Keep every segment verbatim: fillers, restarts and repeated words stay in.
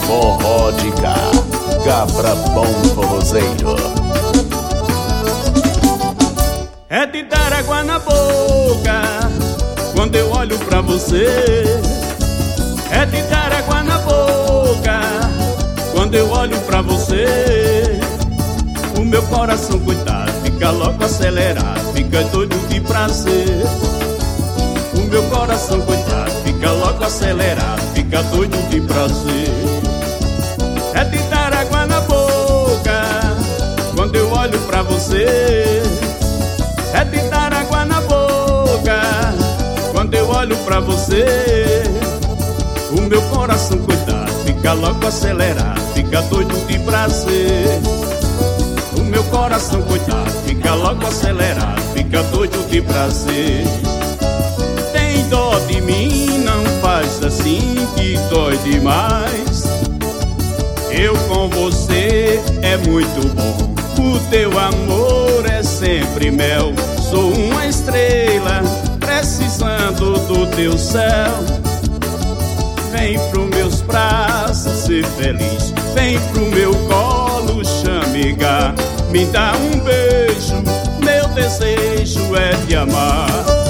Forró de cá, cabra bom forrozeiro. É de dar água na boca quando eu olho pra você. É de dar água na boca quando eu olho pra você. O meu coração, coitado, fica logo acelerado, fica doido de prazer. O meu coração, coitado, fica logo acelerado, fica doido de prazer. É de dar água na boca quando eu olho pra você. É de dar água na boca quando eu olho pra você. O meu coração, coitado, fica logo acelerado, fica doido de prazer. O meu coração, coitado, fica logo acelerado, fica doido de prazer. Tem dó de mim, não faz assim que dói demais. Eu com você é muito bom, o teu amor é sempre mel. Sou uma estrela precisando do teu céu. Vem pro meus braços ser feliz, vem pro meu colo chamigar. Me dá um beijo, meu desejo é te amar.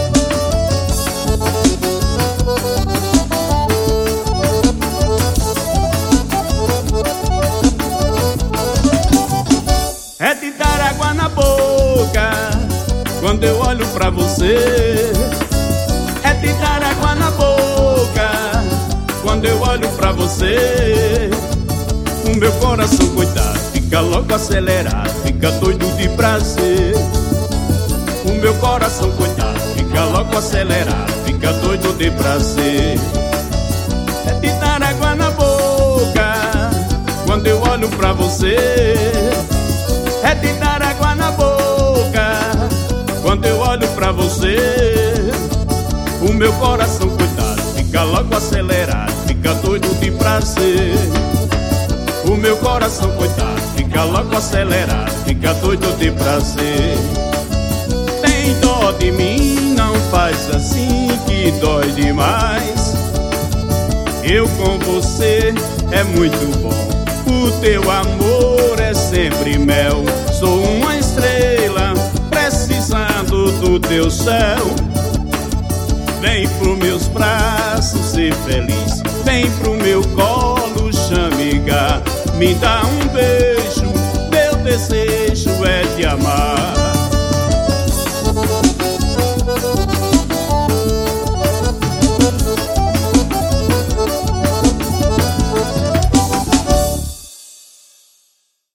É de dar água na boca quando eu olho pra você. É de dar água na boca quando eu olho pra você. O meu coração, coitado, fica logo acelerado, fica doido de prazer. O meu coração, coitado, fica logo acelerado, fica doido de prazer. É de dar água na boca quando eu olho pra você. É de dar água na boca quando eu olho pra você. O meu coração, coitado, fica logo acelerado, fica doido de prazer. O meu coração, coitado, fica logo acelerado, fica doido de prazer. Tem dó de mim, não faz assim que dói demais. Eu com você é muito bom, o teu amor é sempre mel. Sou uma estrela precisando do teu céu. Vem pro meus braços ser feliz, vem pro meu colo chamigar. Me dá um beijo, meu desejo é te amar.